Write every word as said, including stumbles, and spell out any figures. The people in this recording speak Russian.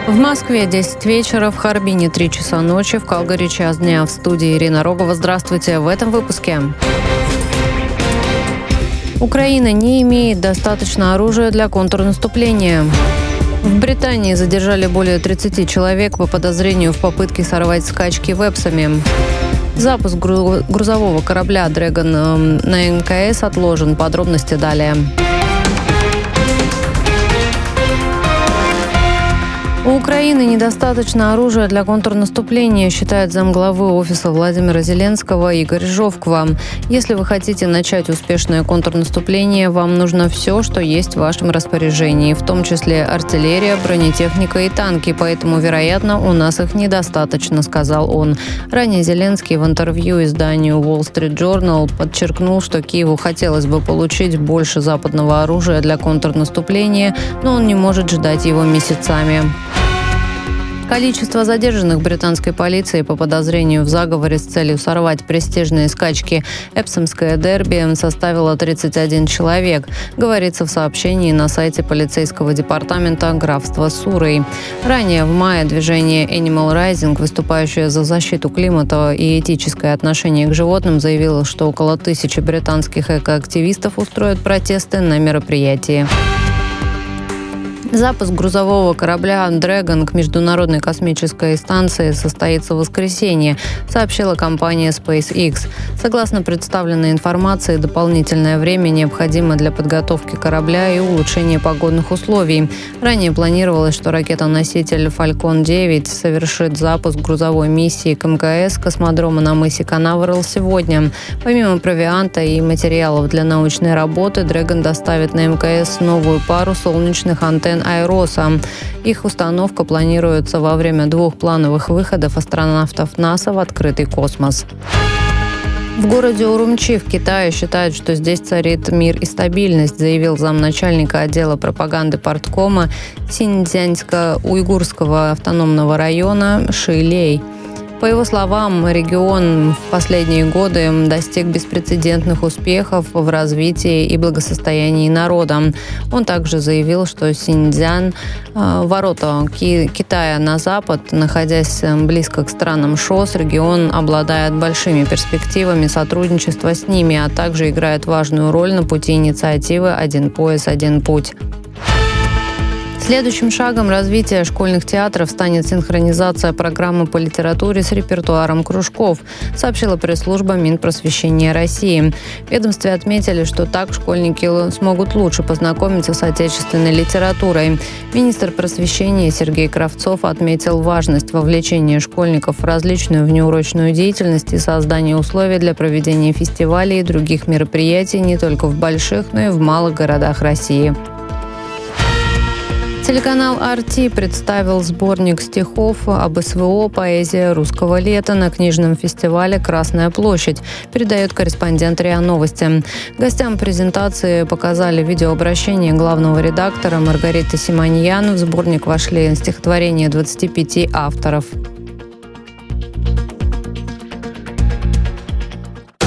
В Москве десять вечера, в Харбине три часа ночи, в Калгари час дня. В студии Ирина Рогова. Здравствуйте. В этом выпуске. Украина не имеет достаточно оружия для контрнаступления. В Британии задержали более тридцати человек по подозрению в попытке сорвать скачки в Эпсоме. Запуск грузового корабля «Дрэгон» на эм ка эс отложен. Подробности далее. У Украины недостаточно оружия для контрнаступления, считает замглавы офиса Владимира Зеленского Игорь Жовква. Если вы хотите начать успешное контрнаступление, вам нужно все, что есть в вашем распоряжении, в том числе артиллерия, бронетехника и танки, поэтому, вероятно, у нас их недостаточно, сказал он. Ранее Зеленский в интервью изданию Wall Street Journal подчеркнул, что Киеву хотелось бы получить больше западного оружия для контрнаступления, но он не может ждать его месяцами. Количество задержанных британской полицией по подозрению в заговоре с целью сорвать престижные скачки «Эпсомское дерби» составило тридцать один человек, говорится в сообщении на сайте полицейского департамента графства Суррей. Ранее в мае движение Animal Rising, выступающее за защиту климата и этическое отношение к животным, заявило, что около тысячи британских экоактивистов устроят протесты на мероприятии. Запуск грузового корабля «Дрэгон» к Международной космической станции состоится в воскресенье, сообщила компания SpaceX. Согласно представленной информации, дополнительное время необходимо для подготовки корабля и улучшения погодных условий. Ранее планировалось, что ракета-носитель «Фалькон девять» совершит запуск грузовой миссии к эм ка эс космодрома на мысе Канаверал сегодня. Помимо провианта и материалов для научной работы, «Дрэгон» доставит на эм ка эс новую пару солнечных антенн Аэроса. Их установка планируется во время двух плановых выходов астронавтов НАСА в открытый космос. В городе Урумчи в Китае считают, что здесь царит мир и стабильность, заявил замначальника отдела пропаганды парткома Синьцзянско-Уйгурского автономного района Ши Лей. По его словам, регион в последние годы достиг беспрецедентных успехов в развитии и благосостоянии народа. Он также заявил, что Синьцзян, ворота Китая на запад, находясь близко к странам ШОС, регион обладает большими перспективами сотрудничества с ними, а также играет важную роль на пути инициативы «Один пояс, один путь». Следующим шагом развития школьных театров станет синхронизация программы по литературе с репертуаром кружков, сообщила пресс-служба Минпросвещения России. В ведомстве отметили, что так школьники смогут лучше познакомиться с отечественной литературой. Министр просвещения Сергей Кравцов отметил важность вовлечения школьников в различную внеурочную деятельность и создания условий для проведения фестивалей и других мероприятий не только в больших, но и в малых городах России. Телеканал ар ти представил сборник стихов об эс вэ о «Поэзия русского лета» на книжном фестивале «Красная площадь», передает корреспондент РИА Новости. Гостям презентации показали видеообращение главного редактора Маргариты Симоньян. В сборник вошли стихотворения двадцати пяти авторов.